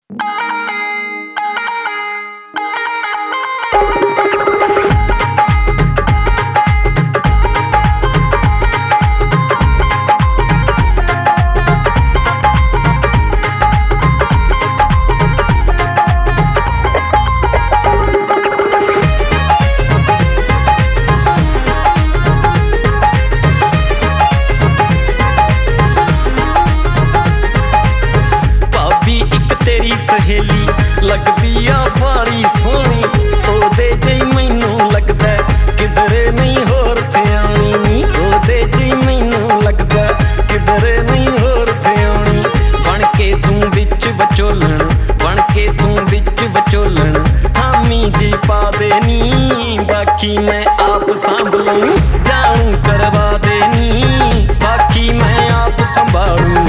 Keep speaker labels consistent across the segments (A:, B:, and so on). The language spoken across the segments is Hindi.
A: सहेली लगदी आ बाली सोहनी ओदे जई मैनू लगदा किधरे नहीं होर ते आनी ओदे जई मैनू लगदा किधरे नहीं होर ते आनी बन के तू विच विचोलण बन के तू विच विचोलण हामी जी पा देनी बाकी मैं आप संभलूं जान करवा देनी बाकी मैं आप संभालूं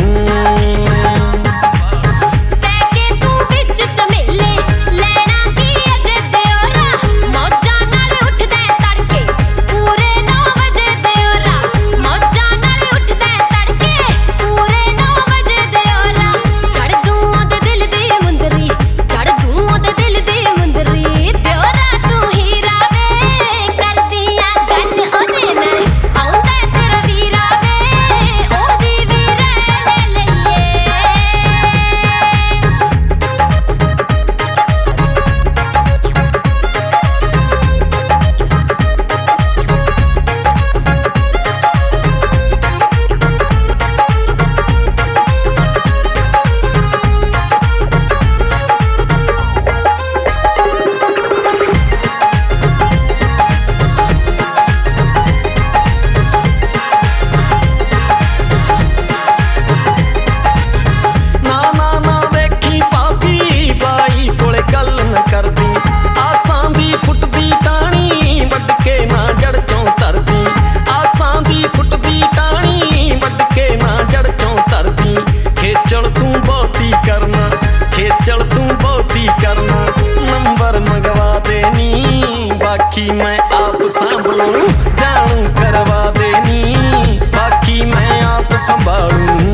A: बाकी मैं आप संभलूं जान करवा देनी बाकी मैं आप संभालूं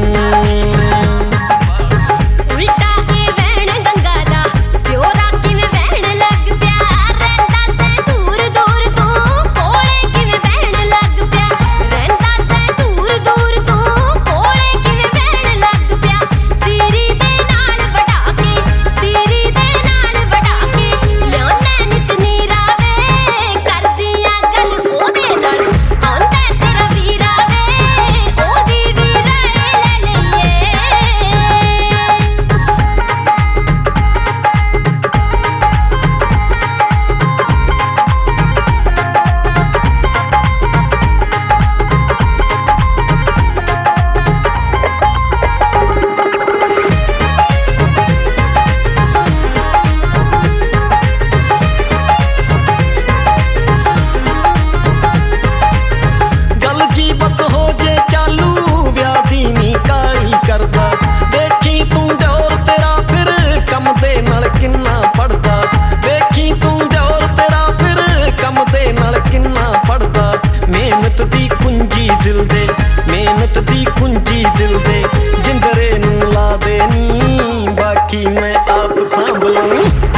A: मेहनत दी कुंजी दिल दे जिंदरे नू ला देनी बाकी मैं आप संभलूं